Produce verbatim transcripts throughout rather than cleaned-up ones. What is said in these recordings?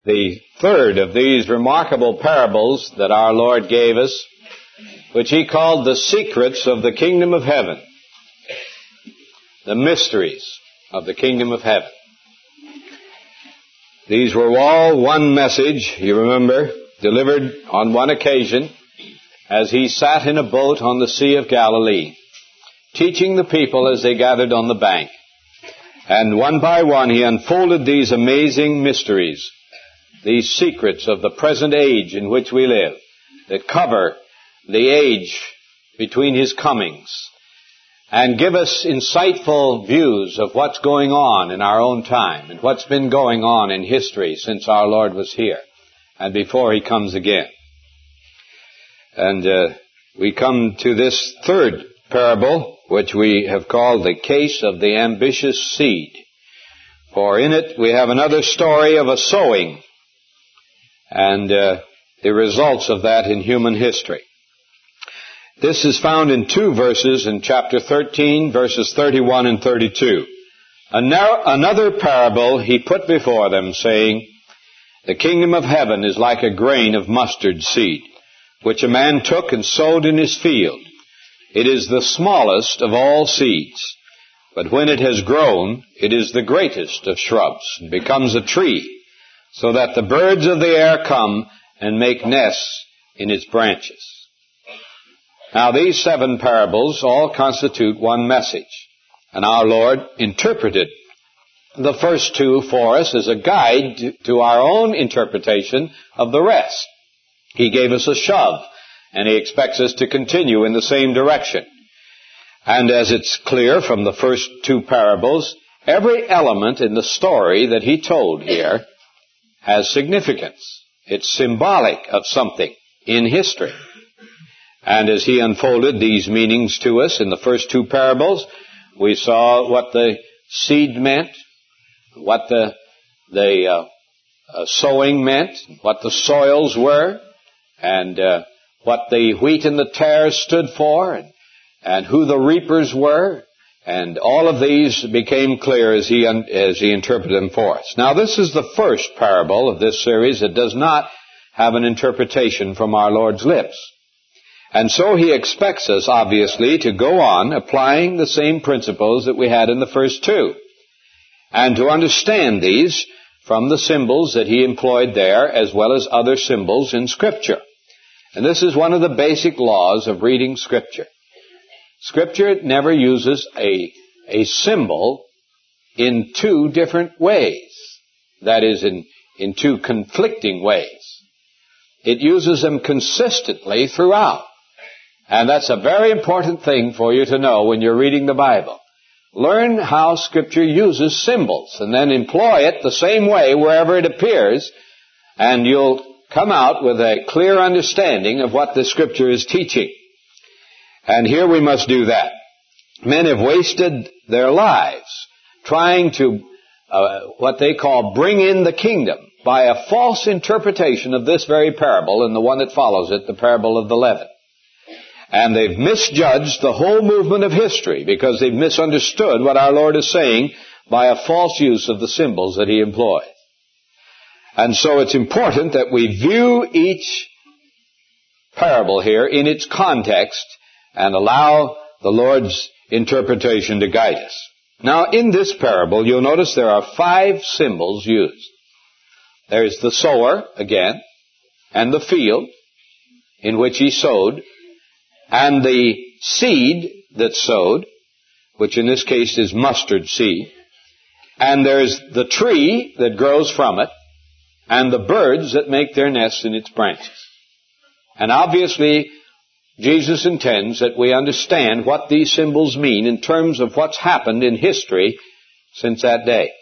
The third of these remarkable parables that our Lord gave us, which He called the secrets of the kingdom of heaven. The mysteries of the kingdom of heaven. These were all one message, you remember, delivered on one occasion as He sat in a boat on the Sea of Galilee, teaching the people as they gathered on the bank. And one by one He unfolded these amazing mysteries, these secrets of the present age in which we live, that cover the age between His comings, and give us insightful views of what's going on in our own time, and what's been going on in history since our Lord was here, and before He comes again. And uh, we come to this third parable, which we have called the case of the ambitious seed. For in it we have another story of a sowing, and uh, the results of that in human history. This is found in two verses in chapter thirteen, verses thirty-one and thirty-two. Another parable He put before them, saying, "The kingdom of heaven is like a grain of mustard seed, which a man took and sowed in his field. It is the smallest of all seeds, but when it has grown, it is the greatest of shrubs, and becomes a tree, so that the birds of the air come and make nests in its branches." Now these seven parables all constitute one message, and our Lord interpreted the first two for us as a guide to our own interpretation of the rest. He gave us a shove, and He expects us to continue in the same direction. And as it's clear from the first two parables, every element in the story that He told here has significance. It's symbolic of something in history. And as He unfolded these meanings to us in the first two parables, we saw what the seed meant, what the, the uh, uh, sowing meant, what the soils were, and uh, what the wheat and the tares stood for, and, and who the reapers were. And all of these became clear as he, as he interpreted them for us. Now, this is the first parable of this series that does not have an interpretation from our Lord's lips. And so He expects us, obviously, to go on applying the same principles that we had in the first two, and to understand these from the symbols that He employed there, as well as other symbols in Scripture. And this is one of the basic laws of reading Scripture. Scripture never uses a, a symbol in two different ways. That is, in, in two conflicting ways. It uses them consistently throughout. And that's a very important thing for you to know when you're reading the Bible. Learn how Scripture uses symbols, and then employ it the same way wherever it appears, and you'll come out with a clear understanding of what the Scripture is teaching. And here we must do that. Men have wasted their lives trying to, uh, what they call, bring in the kingdom by a false interpretation of this very parable and the one that follows it, the parable of the leaven. And they've misjudged the whole movement of history because they've misunderstood what our Lord is saying by a false use of the symbols that He employs. And so it's important that we view each parable here in its context and allow the Lord's interpretation to guide us. Now, in this parable, you'll notice there are five symbols used. There's the sower, again, and the field in which he sowed, and the seed that's sowed, which in this case is mustard seed, and there's the tree that grows from it, and the birds that make their nests in its branches. And obviously, Jesus intends that we understand what these symbols mean in terms of what's happened in history since that day.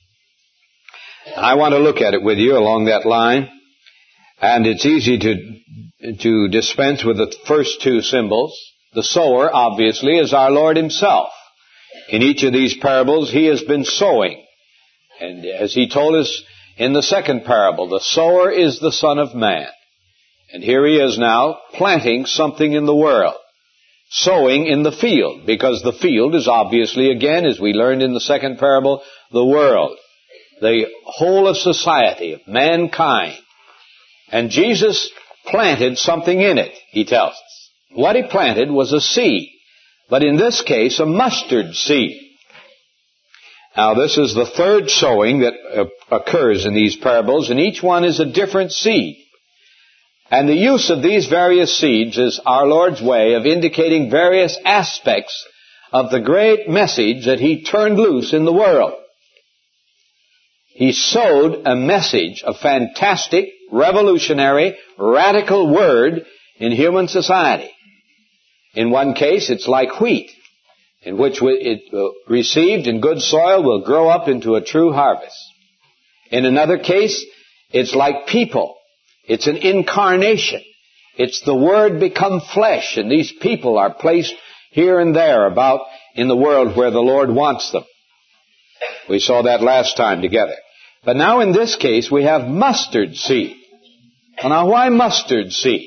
I want to look at it with you along that line, and it's easy to to dispense with the first two symbols. The sower, obviously, is our Lord Himself. In each of these parables, He has been sowing. And as He told us in the second parable, the sower is the Son of Man. And here He is now planting something in the world, sowing in the field, because the field is obviously, again, as we learned in the second parable, the world. the whole of society, of mankind. And Jesus planted something in it, he tells us. What he planted was a seed, but in this case, a mustard seed. Now, this is the third sowing that uh, occurs in these parables, and each one is a different seed. And the use of these various seeds is our Lord's way of indicating various aspects of the great message that he turned loose in the world. He sowed a message, a fantastic, revolutionary, radical word in human society. In one case, it's like wheat, in which it, received in good soil, will grow up into a true harvest. In another case, it's like people. It's an incarnation. It's the Word become flesh, and these people are placed here and there about in the world where the Lord wants them. We saw that last time together. But now in this case, we have mustard seed. Well, now, why mustard seed?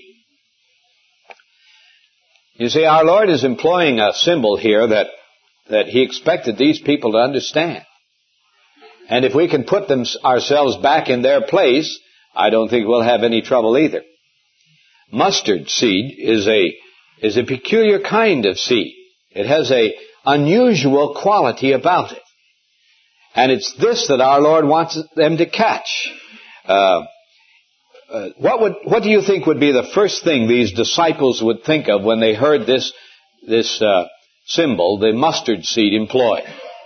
You see, our Lord is employing a symbol here that, that he expected these people to understand. And if we can put them ourselves back in their place, I don't think we'll have any trouble either. Mustard seed is a, is a peculiar kind of seed. It has a unusual quality about it. And it's this that our Lord wants them to catch. Uh, uh, what would, what do you think would be the first thing these disciples would think of when they heard this, this uh, symbol, the mustard seed, employed?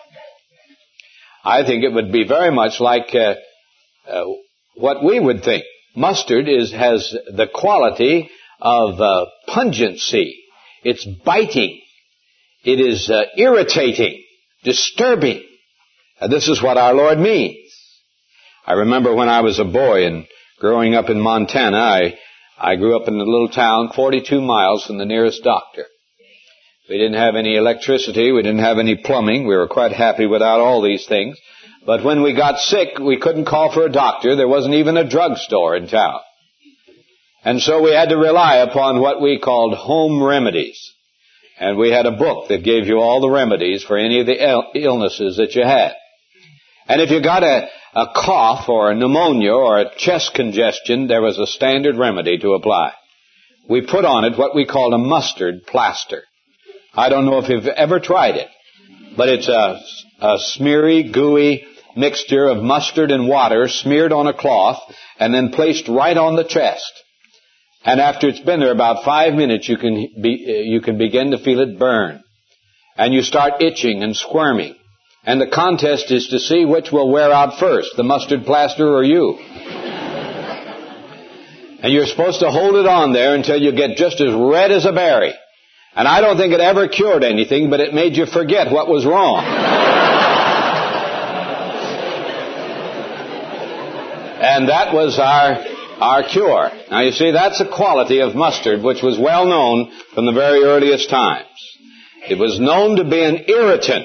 I think it would be very much like uh, uh, what we would think. Mustard is has the quality of uh, pungency. It's biting. It is uh, irritating, disturbing. And this is what our Lord means. I remember when I was a boy and growing up in Montana, I, I grew up in a little town forty-two miles from the nearest doctor. We didn't have any electricity. We didn't have any plumbing. We were quite happy without all these things. But when we got sick, we couldn't call for a doctor. There wasn't even a drugstore in town. And so we had to rely upon what we called home remedies. And we had a book that gave you all the remedies for any of the il- illnesses that you had. And if you got a, a cough or a pneumonia or a chest congestion, there was a standard remedy to apply. We put on it what we called a mustard plaster. I don't know if you've ever tried it, but it's a, a smeary, gooey mixture of mustard and water smeared on a cloth and then placed right on the chest. And after it's been there about five minutes, you can be, you can begin to feel it burn. And you start itching and squirming. And the contest is to see which will wear out first, the mustard plaster or you. And you're supposed to hold it on there until you get just as red as a berry. And I don't think it ever cured anything, but it made you forget what was wrong. And that was our, our cure. Now you see, that's a quality of mustard which was well known from the very earliest times. It was known to be an irritant.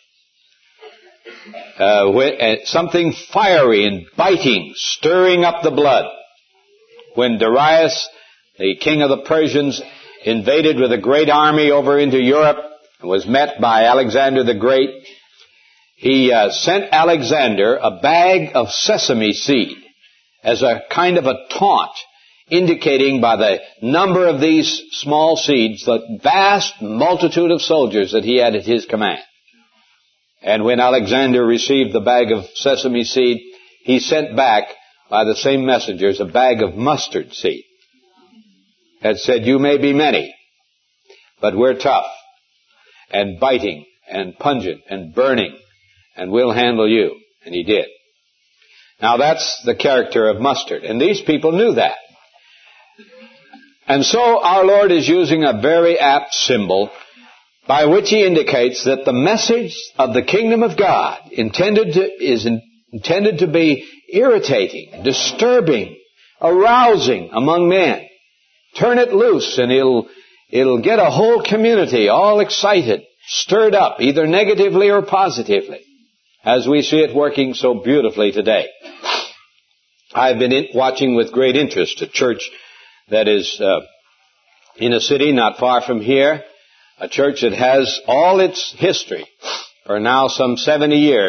Uh, with, uh, something fiery and biting, stirring up the blood. When Darius, the king of the Persians, invaded with a great army over into Europe and was met by Alexander the Great, he uh, sent Alexander a bag of sesame seed as a kind of a taunt, indicating by the number of these small seeds the vast multitude of soldiers that he had at his command. And when Alexander received the bag of sesame seed, he sent back by the same messengers a bag of mustard seed. Had said, you may be many, but we're tough and biting and pungent and burning, and we'll handle you. And he did. Now that's the character of mustard, and these people knew that. And so our Lord is using a very apt symbol by which he indicates that the message of the kingdom of God intended to, is in, intended to be irritating, disturbing, arousing among men. Turn it loose and it'll, it'll get a whole community all excited, stirred up, either negatively or positively, as we see it working so beautifully today. I've been in, watching with great interest a church that is uh, in a city not far from here, a church that has all its history for now some seventy years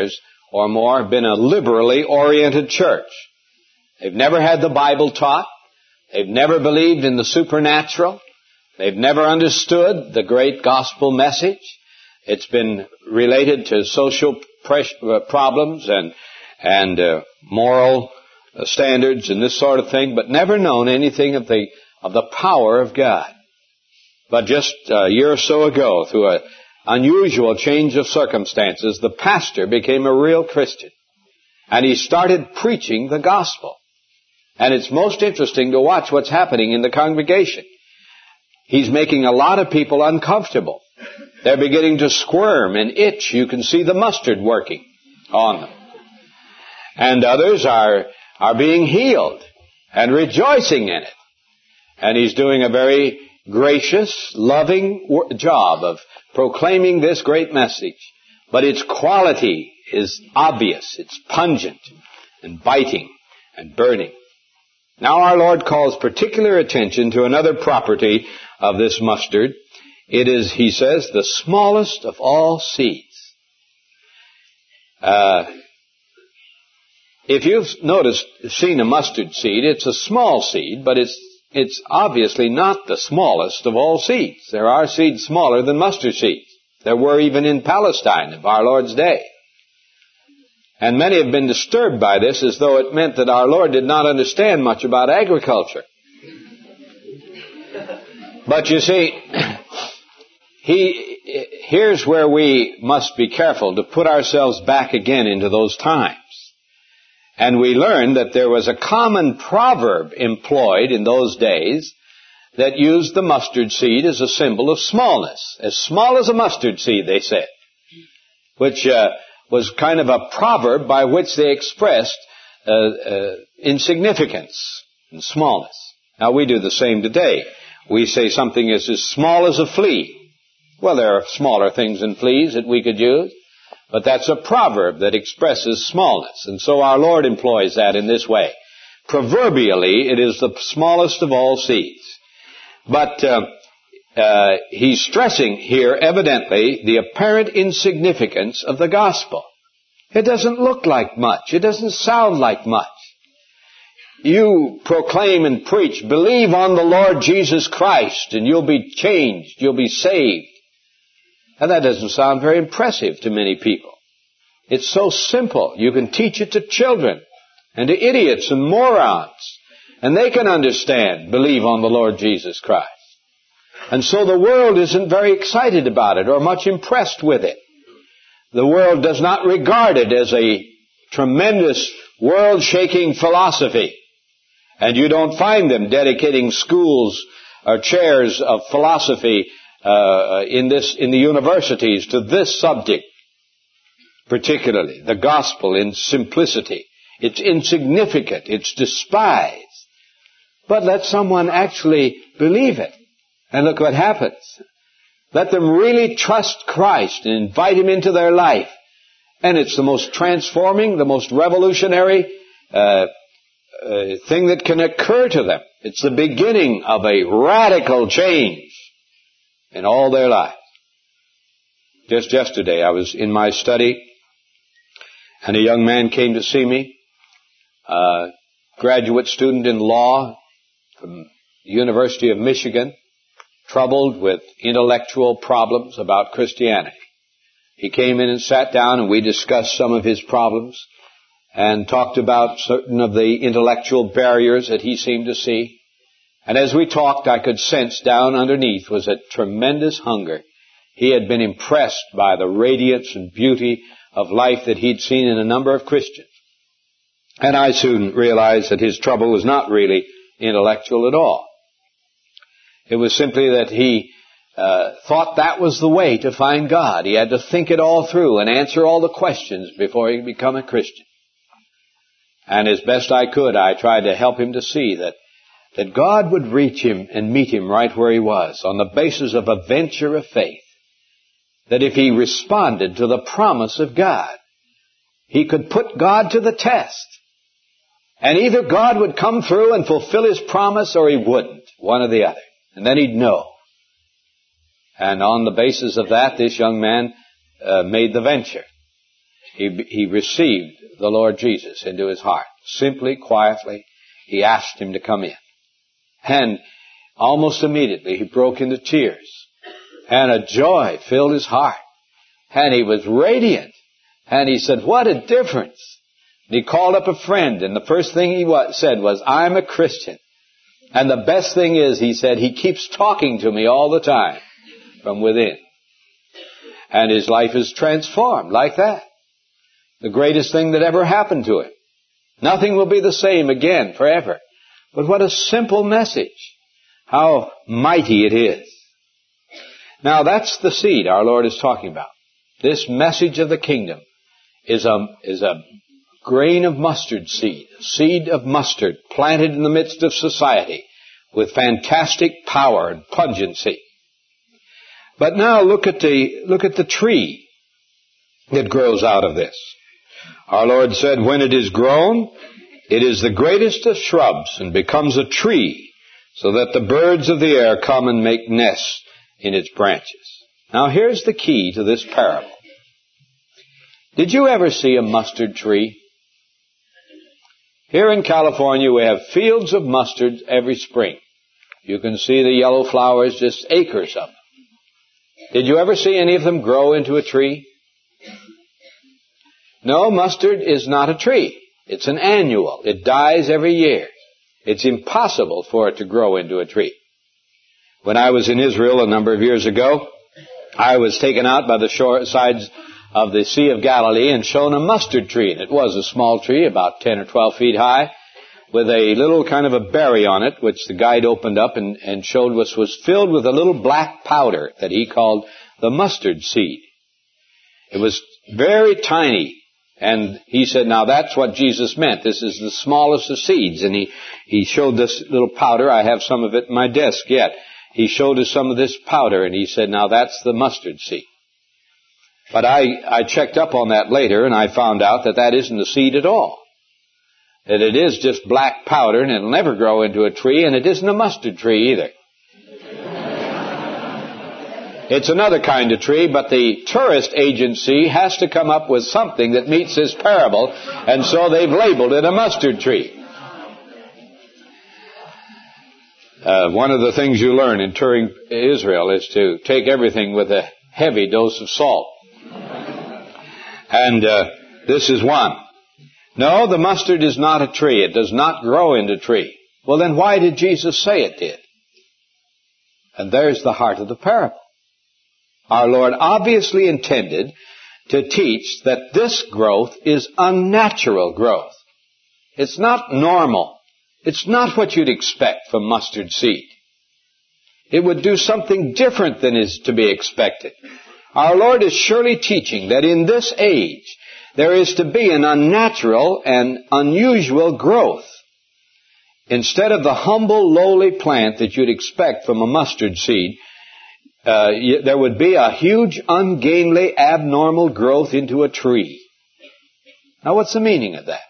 or more been a liberally oriented church. They've never had the Bible taught. They've never believed in the supernatural. They've never understood the great gospel message. It's been related to social problems and and uh, moral standards and this sort of thing, but never known anything of the of the power of God. But just a year or so ago, through an unusual change of circumstances, the pastor became a real Christian. And he started preaching the gospel. And it's most interesting to watch what's happening in the congregation. He's making a lot of people uncomfortable. They're beginning to squirm and itch. You can see the mustard working on them. And others are, are being healed and rejoicing in it. And he's doing a very gracious, loving job of proclaiming this great message. But its quality is obvious. It's pungent and biting and burning. Now our Lord calls particular attention to another property of this mustard. It is, he says, the smallest of all seeds. Uh, if you've noticed, seen a mustard seed, it's a small seed, but it's it's obviously not the smallest of all seeds. There are seeds smaller than mustard seeds. There were even in Palestine of our Lord's day. And many have been disturbed by this as though it meant that our Lord did not understand much about agriculture. But you see, he, here's where we must be careful to put ourselves back again into those times. And we learn that there was a common proverb employed in those days that used the mustard seed as a symbol of smallness. As small as a mustard seed, they said. Which uh, was kind of a proverb by which they expressed uh, uh, insignificance and smallness. Now we do the same today. We say something is as small as a flea. Well, there are smaller things than fleas that we could use. But that's a proverb that expresses smallness. And so our Lord employs that in this way. Proverbially, it is the smallest of all seeds. But uh, uh, he's stressing here, evidently, the apparent insignificance of the gospel. It doesn't look like much. It doesn't sound like much. You proclaim and preach, believe on the Lord Jesus Christ, and you'll be changed. You'll be saved. And that doesn't sound very impressive to many people. It's so simple. You can teach it to children and to idiots and morons. And they can understand, believe on the Lord Jesus Christ. And so the world isn't very excited about it or much impressed with it. The world does not regard it as a tremendous world-shaking philosophy. And you don't find them dedicating schools or chairs of philosophy Uh, in this, in the universities to this subject, particularly the gospel in simplicity. It's insignificant. It's despised. But let someone actually believe it. And look what happens. Let them really trust Christ and invite Him into their life. And it's the most transforming, the most revolutionary uh, uh, thing that can occur to them. It's the beginning of a radical change in all their lives. Just yesterday I was in my study and a young man came to see me, a graduate student in law from the University of Michigan, troubled with intellectual problems about Christianity. He came in and sat down and we discussed some of his problems and talked about certain of the intellectual barriers that he seemed to see. And as we talked, I could sense down underneath was a tremendous hunger. He had been impressed by the radiance and beauty of life that he'd seen in a number of Christians. And I soon realized that his trouble was not really intellectual at all. It was simply that he uh, thought that was the way to find God. He had to think it all through and answer all the questions before he could become a Christian. And as best I could, I tried to help him to see that that God would reach him and meet him right where he was on the basis of a venture of faith. That if he responded to the promise of God, he could put God to the test. And either God would come through and fulfill His promise or He wouldn't, one or the other. And then he'd know. And on the basis of that, this young man uh, made the venture. he, he received the Lord Jesus into his heart. Simply, quietly, he asked him to come in. And almost immediately he broke into tears. And a joy filled his heart. And he was radiant. And he said, what a difference. And he called up a friend, and the first thing he said was, I'm a Christian. And the best thing is, he said, he keeps talking to me all the time from within. And his life is transformed like that. The greatest thing that ever happened to him. Nothing will be the same again forever. But what a simple message. How mighty it is. Now that's the seed our Lord is talking about. This message of the kingdom is a, is a grain of mustard seed, a seed of mustard planted in the midst of society with fantastic power and pungency. But now look at the, look at the tree that grows out of this. Our Lord said, when it is grown, it is the greatest of shrubs and becomes a tree, so that the birds of the air come and make nests in its branches. Now here's the key to this parable. Did you ever see a mustard tree? Here in California we have fields of mustard every spring. You can see the yellow flowers, just acres of them. Did you ever see any of them grow into a tree? No, mustard is not a tree. It's an annual. It dies every year. It's impossible for it to grow into a tree. When I was in Israel a number of years ago, I was taken out by the shore sides of the Sea of Galilee and shown a mustard tree. And it was a small tree, about ten or twelve feet high, with a little kind of a berry on it, which the guide opened up and, and showed us was filled with a little black powder that he called the mustard seed. It was very tiny. And he said, now that's what Jesus meant. This is the smallest of seeds. And he, he showed this little powder. I have some of it in my desk yet. He showed us some of this powder, and he said, now that's the mustard seed. But I, I checked up on that later, and I found out that that isn't a seed at all. That it is just black powder, and it'll never grow into a tree, and it isn't a mustard tree either. It's another kind of tree, but the tourist agency has to come up with something that meets this parable, and so they've labeled it a mustard tree. Uh, one of the things you learn in touring Israel is to take everything with a heavy dose of salt. And uh, this is one. No, the mustard is not a tree. It does not grow into a tree. Well, then why did Jesus say it did? And there's the heart of the parable. Our Lord obviously intended to teach that this growth is unnatural growth. It's not normal. It's not what you'd expect from mustard seed. It would do something different than is to be expected. Our Lord is surely teaching that in this age there is to be an unnatural and unusual growth. Instead of the humble, lowly plant that you'd expect from a mustard seed, Uh, there would be a huge, ungainly, abnormal growth into a tree. Now, what's the meaning of that?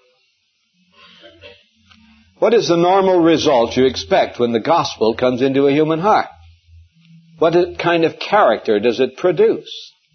What is the normal result you expect when the gospel comes into a human heart? What kind of character does it produce?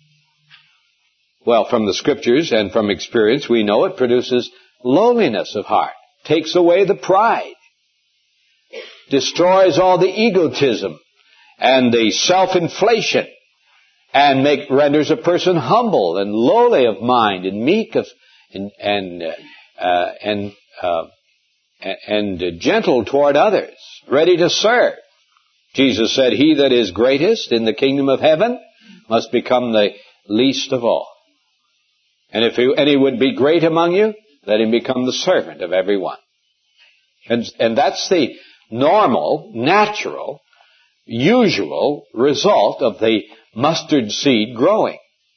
Well, from the scriptures and from experience, we know it produces lowliness of heart, takes away the pride, destroys all the egotism and the self-inflation, and make, renders a person humble and lowly of mind and meek of, and and uh, and uh, and gentle toward others, ready to serve. Jesus said, "He that is greatest in the kingdom of heaven must become the least of all. And if he, any would be great among you, let him become the servant of everyone." And and that's the normal, natural, usual result of the mustard seed growing.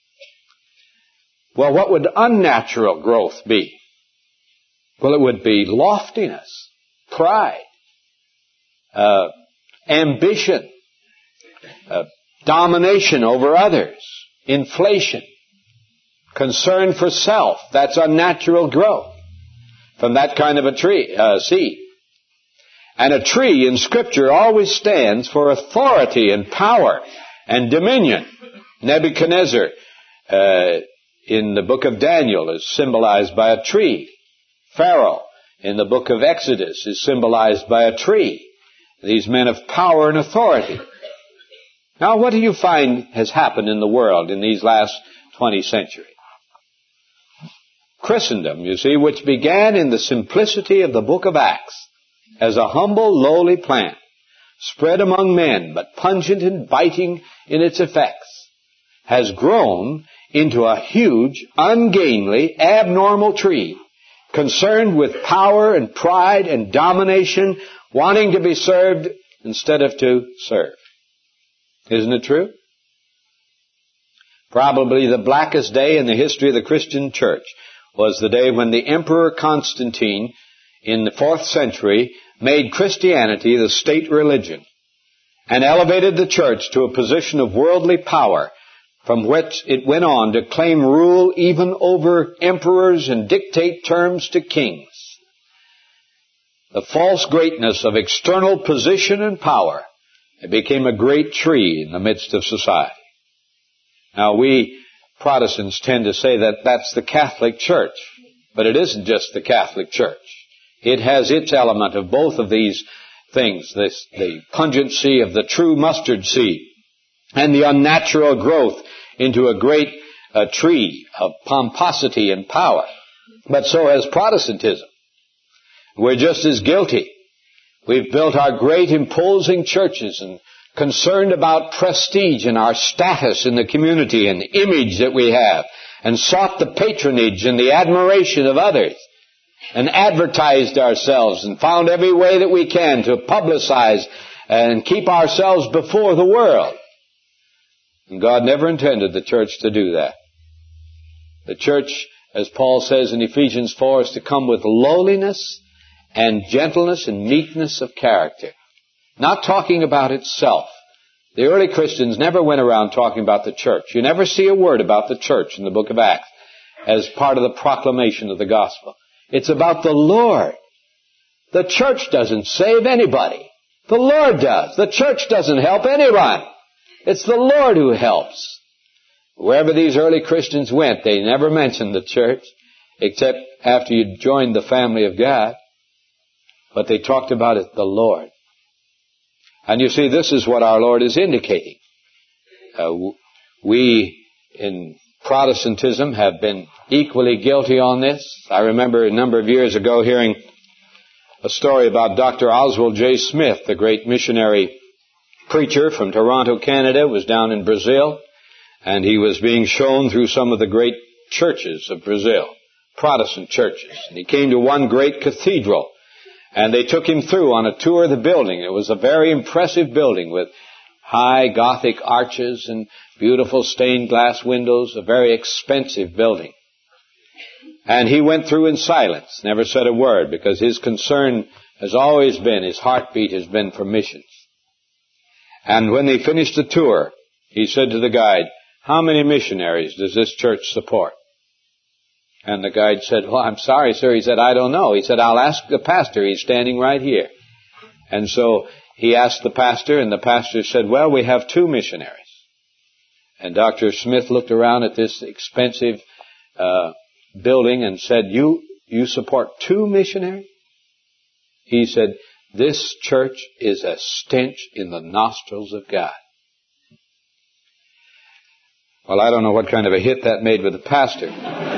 Well, what would unnatural growth be? Well, it would be loftiness, pride, uh, ambition, uh, domination over others, inflation, concern for self. That's unnatural growth from that kind of a tree, uh, seed. And a tree in Scripture always stands for authority and power and dominion. Nebuchadnezzar, uh, in the book of Daniel is symbolized by a tree. Pharaoh in the book of Exodus is symbolized by a tree. These men of power and authority. Now, what do you find has happened in the world in these last twenty centuries? Christendom, you see, which began in the simplicity of the book of Acts as a humble, lowly plant, spread among men, but pungent and biting in its effects, has grown into a huge, ungainly, abnormal tree, concerned with power and pride and domination, wanting to be served instead of to serve. Isn't it true? Probably the blackest day in the history of the Christian church was the day when the Emperor Constantine, in the fourth century, made Christianity the state religion and elevated the church to a position of worldly power, from which it went on to claim rule even over emperors and dictate terms to kings. The false greatness of external position and power, it became a great tree in the midst of society. Now, we Protestants tend to say that that's the Catholic Church, but it isn't just the Catholic Church. It has its element of both of these things, this, the pungency of the true mustard seed and the unnatural growth into a great uh, tree of pomposity and power. But so has Protestantism. We're just as guilty. We've built our great imposing churches and concerned about prestige and our status in the community and the image that we have, and sought the patronage and the admiration of others, and advertised ourselves and found every way that we can to publicize and keep ourselves before the world. And God never intended the church to do that. The church, as Paul says in Ephesians four, is to come with lowliness and gentleness and meekness of character. Not talking about itself. The early Christians never went around talking about the church. You never see a word about the church in the book of Acts as part of the proclamation of the gospel. It's about the Lord. The church doesn't save anybody. The Lord does. The church doesn't help anyone. It's the Lord who helps. Wherever these early Christians went, they never mentioned the church, except after you joined the family of God. But they talked about it, the Lord. And you see, this is what our Lord is indicating. Uh, we in Protestantism have been equally guilty on this. I remember a number of years ago hearing a story about Doctor Oswald J. Smith, the great missionary preacher from Toronto, Canada, was down in Brazil, and he was being shown through some of the great churches of Brazil, Protestant churches. And he came to one great cathedral, and they took him through on a tour of the building. It was a very impressive building with high Gothic arches and beautiful stained glass windows, a very expensive building. And he went through in silence, never said a word, because his concern has always been, his heartbeat has been for missions. And when they finished the tour, he said to the guide, "How many missionaries does this church support?" And the guide said, "Well, I'm sorry, sir." He said, "I don't know." He said, "I'll ask the pastor. He's standing right here." And so he asked the pastor, and the pastor said, "Well, we have two missionaries." And Doctor Smith looked around at this expensive uh, building and said, you, you support two missionaries? He said, "This church is a stench in the nostrils of God." Well, I don't know what kind of a hit that made with the pastor.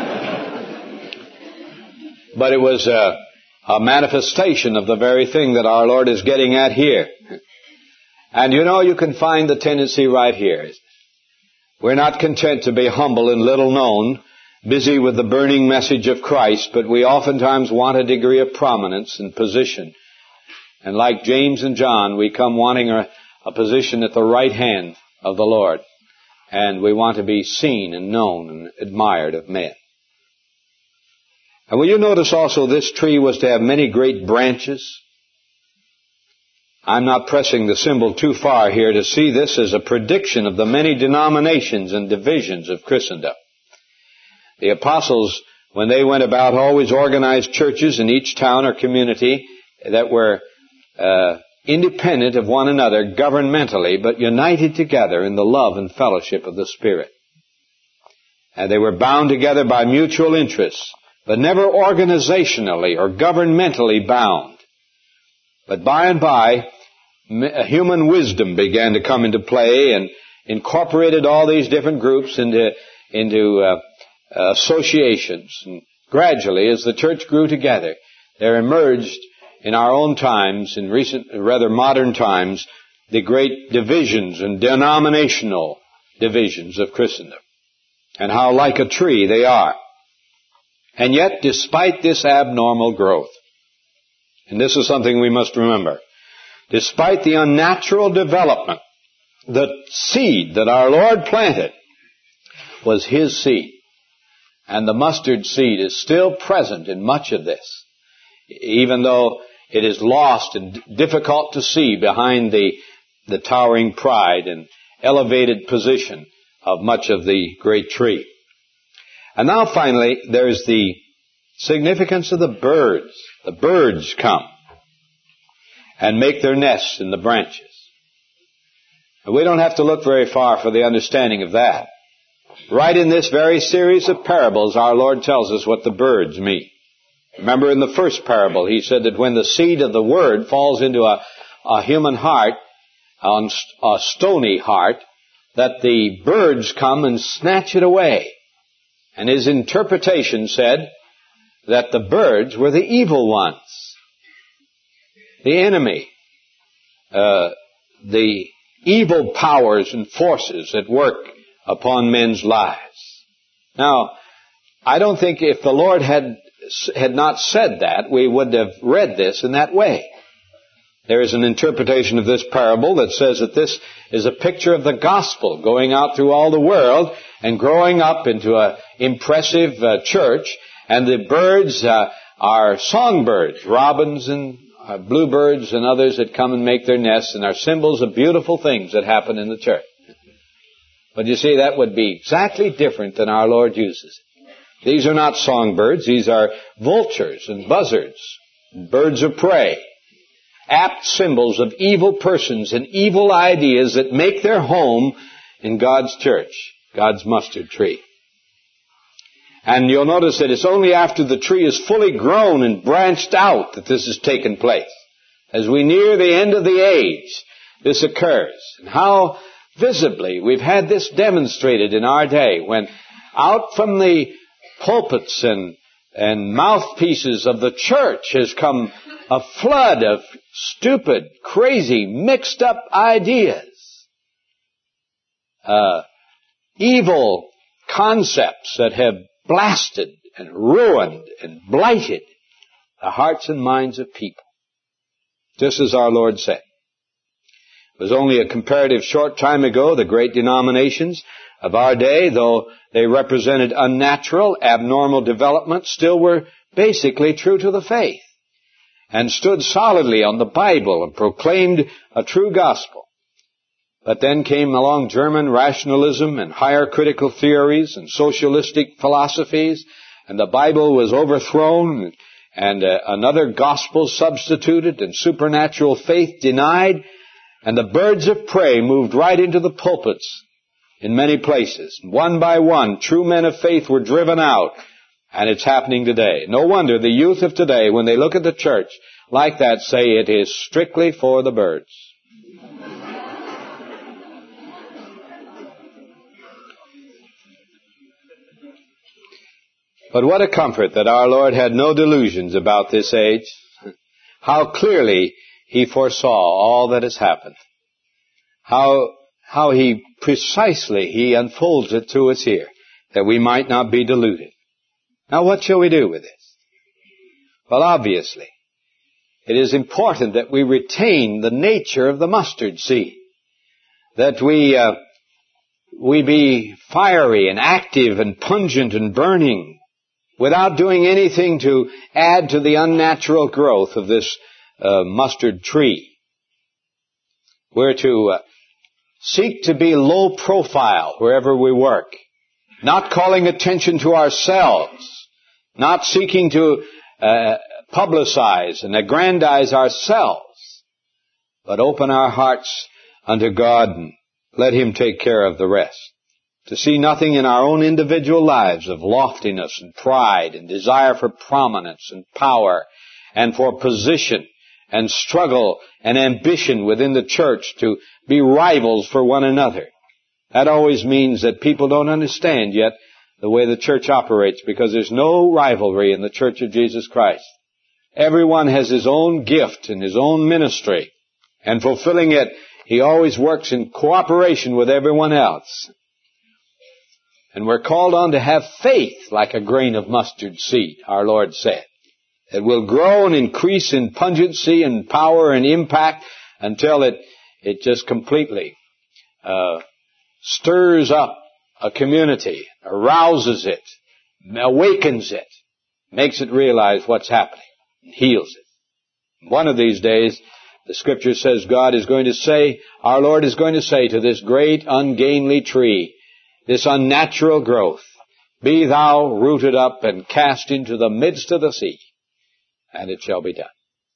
But it was a, a manifestation of the very thing that our Lord is getting at here. And you know, you can find the tendency right here. We're not content to be humble and little known, busy with the burning message of Christ, but we oftentimes want a degree of prominence and position. And like James and John, we come wanting a, a position at the right hand of the Lord. And we want to be seen and known and admired of men. And will you notice also this tree was to have many great branches? I'm not pressing the symbol too far here to see this as a prediction of the many denominations and divisions of Christendom. The apostles, when they went about, always organized churches in each town or community that were uh, independent of one another governmentally, but united together in the love and fellowship of the Spirit. and they were bound together by mutual interests, but never organizationally or governmentally bound. But by and by, human wisdom began to come into play and incorporated all these different groups into, into uh, associations. And gradually, as the church grew together, there emerged in our own times, in recent, rather modern times, the great divisions and denominational divisions of Christendom, and how like a tree they are. And yet, despite this abnormal growth, and this is something we must remember, despite the unnatural development, the seed that our Lord planted was His seed. And the mustard seed is still present in much of this, even though it is lost and difficult to see behind the, the towering pride and elevated position of much of the great tree. And now finally, there's the significance of the birds. The birds come and make their nests in the branches. And we don't have to look very far for the understanding of that. Right in this very series of parables, our Lord tells us what the birds mean. Remember in the first parable, He said that when the seed of the Word falls into a, a human heart, a stony heart, that the birds come and snatch it away. And His interpretation said that the birds were the evil ones, the enemy, uh, the evil powers and forces at work upon men's lives. Now, I don't think if the Lord had had not said that, we would have read this in that way. There is an interpretation of this parable that says that this is a picture of the gospel going out through all the world and growing up into an impressive uh, church, and the birds uh, are songbirds, robins and uh, bluebirds and others that come and make their nests and are symbols of beautiful things that happen in the church. But you see, that would be exactly different than our Lord uses. These are not songbirds. These are vultures and buzzards, and birds of prey. Apt symbols of evil persons and evil ideas that make their home in God's church, God's mustard tree. And you'll notice that it's only after the tree is fully grown and branched out that this has taken place. As we near the end of the age, this occurs. And how visibly we've had this demonstrated in our day, when out from the pulpits and, and mouthpieces of the church has come a flood of stupid, crazy, mixed up ideas. Uh, evil concepts that have blasted and ruined and blighted the hearts and minds of people. Just as our Lord said. It was only a comparative short time ago, the great denominations of our day, though they represented unnatural, abnormal development, still were basically true to the faith and stood solidly on the Bible and proclaimed a true gospel. But then came along German rationalism and higher critical theories and socialistic philosophies, and the Bible was overthrown and uh, another gospel substituted and supernatural faith denied, and the birds of prey moved right into the pulpits in many places. One by one, true men of faith were driven out, and it's happening today. No wonder the youth of today, when they look at the church like that, say it is strictly for the birds. But what a comfort that our Lord had no delusions about this age. How clearly He foresaw all that has happened. How, how He precisely, He unfolds it to us here, that we might not be deluded. Now what shall we do with this? Well, obviously, it is important that we retain the nature of the mustard seed. That we, uh, we be fiery and active and pungent and burning, without doing anything to add to the unnatural growth of this uh, mustard tree. We're to uh, seek to be low profile wherever we work, not calling attention to ourselves, not seeking to uh, publicize and aggrandize ourselves, but open our hearts unto God and let Him take care of the rest. to see nothing in our own individual lives of loftiness and pride and desire for prominence and power and for position and struggle and ambition within the church to be rivals for one another. That always means that people don't understand yet the way the church operates, because there's no rivalry in the Church of Jesus Christ. Everyone has his own gift and his own ministry, and fulfilling it, he always works in cooperation with everyone else. And we're called on to have faith like a grain of mustard seed, our Lord said. It will grow and increase in pungency and power and impact until it, it just completely uh, stirs up a community, arouses it, awakens it, makes it realize what's happening, and heals it. One of these days, the Scripture says God is going to say, our Lord is going to say to this great ungainly tree, this unnatural growth, be thou rooted up and cast into the midst of the sea, and it shall be done.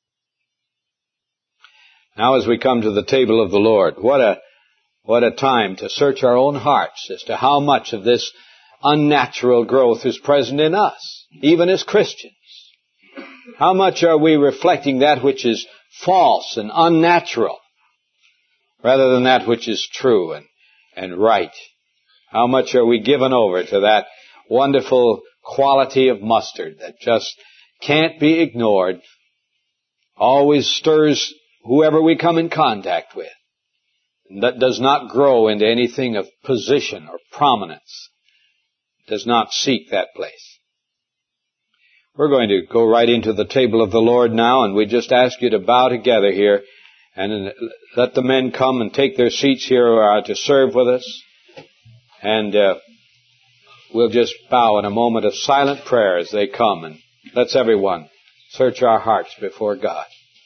Now as we come to the table of the Lord, what a, what a time to search our own hearts as to how much of this unnatural growth is present in us, even as Christians. How much are we reflecting that which is false and unnatural, rather than that which is true and, and right? How much are we given over to that wonderful quality of mustard that just can't be ignored, always stirs whoever we come in contact with, and that does not grow into anything of position or prominence, does not seek that place? We're going to go right into the table of the Lord now, and we just ask you to bow together here and let the men come and take their seats here uh, to serve with us. And uh, we'll just bow in a moment of silent prayer as they come, and let's everyone search our hearts before God.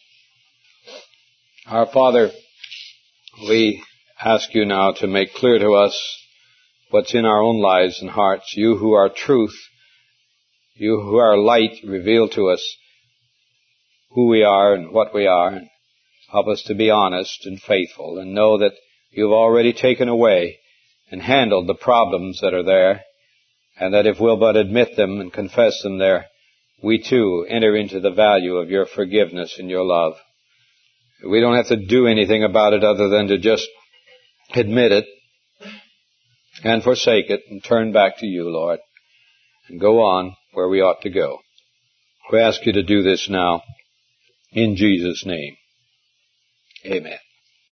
Our Father, we ask you now to make clear to us what's in our own lives and hearts. You who are truth, you who are light, reveal to us who we are and what we are, and help us to be honest and faithful, and know that you've already taken away and handled the problems that are there, and that if we'll but admit them and confess them there, we too enter into the value of your forgiveness and your love. We don't have to do anything about it other than to just admit it and forsake it and turn back to you, Lord, and go on where we ought to go. We ask you to do this now in Jesus' name. Amen.